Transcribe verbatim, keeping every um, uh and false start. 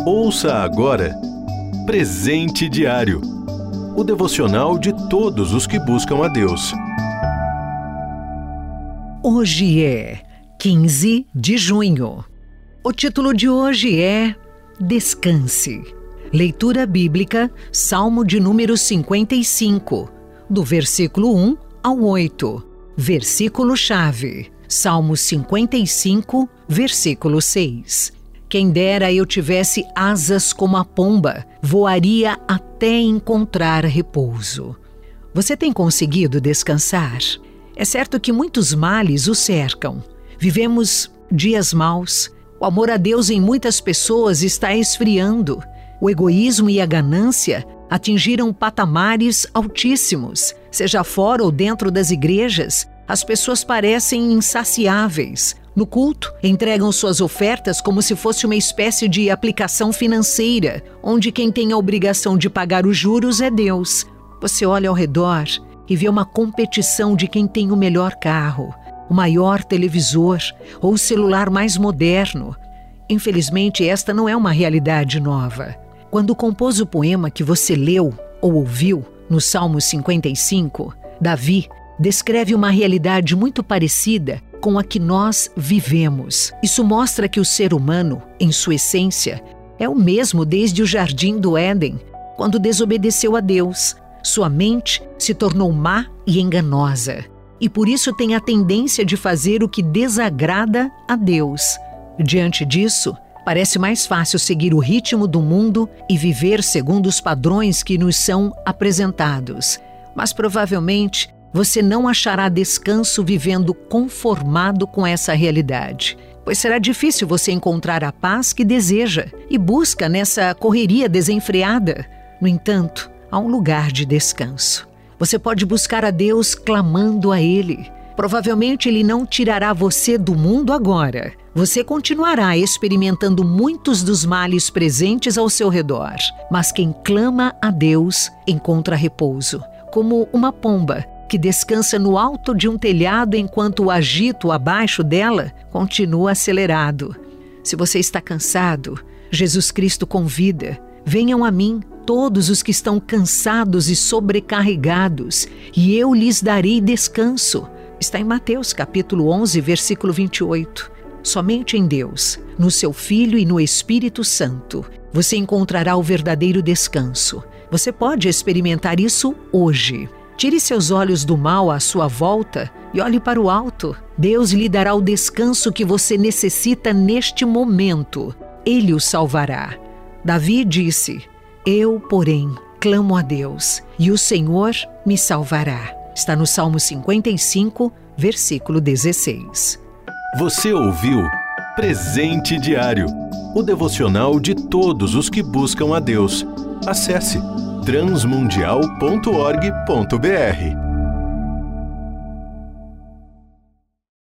Ouça agora Presente Diário, o devocional de todos os que buscam a Deus. Hoje é quinze de junho. O título de hoje é Descanse. Leitura bíblica, Salmo de número cinquenta e cinco, do versículo um ao oito. Versículo-chave, Salmo cinquenta e cinco, versículo seis. Quem dera eu tivesse asas como a pomba, voaria até encontrar repouso. Você tem conseguido descansar? É certo que muitos males o cercam. Vivemos dias maus. O amor a Deus em muitas pessoas está esfriando. O egoísmo e a ganância atingiram patamares altíssimos. Seja fora ou dentro das igrejas, as pessoas parecem insaciáveis. No culto, entregam suas ofertas como se fosse uma espécie de aplicação financeira, onde quem tem a obrigação de pagar os juros é Deus. Você olha ao redor e vê uma competição de quem tem o melhor carro, o maior televisor ou o celular mais moderno. Infelizmente, esta não é uma realidade nova. Quando compôs o poema que você leu ou ouviu no Salmo cinquenta e cinco, Davi descreve uma realidade muito parecida com a que nós vivemos. Isso mostra que o ser humano, em sua essência, é o mesmo desde o Jardim do Éden, quando desobedeceu a Deus. Sua mente se tornou má e enganosa, e por isso tem a tendência de fazer o que desagrada a Deus. Diante disso, parece mais fácil seguir o ritmo do mundo e viver segundo os padrões que nos são apresentados. Mas provavelmente você não achará descanso vivendo conformado com essa realidade, pois será difícil você encontrar a paz que deseja e busca nessa correria desenfreada. No entanto, há um lugar de descanso. Você pode buscar a Deus clamando a Ele. Provavelmente Ele não tirará você do mundo agora. Você continuará experimentando muitos dos males presentes ao seu redor, mas quem clama a Deus encontra repouso, como uma pomba que descansa no alto de um telhado enquanto o agito abaixo dela continua acelerado. Se você está cansado, Jesus Cristo convida: venham a mim todos os que estão cansados e sobrecarregados, e eu lhes darei descanso. Está em Mateus capítulo onze, versículo vinte e oito. Somente em Deus, no seu Filho e no Espírito Santo, você encontrará o verdadeiro descanso. Você pode experimentar isso hoje. Tire seus olhos do mal à sua volta e olhe para o alto. Deus lhe dará o descanso que você necessita neste momento. Ele o salvará. Davi disse: eu, porém, clamo a Deus, e o Senhor me salvará. Está no Salmo cinquenta e cinco, versículo dezesseis. Você ouviu Presente Diário, o devocional de todos os que buscam a Deus. Acesse transmundial ponto org ponto br.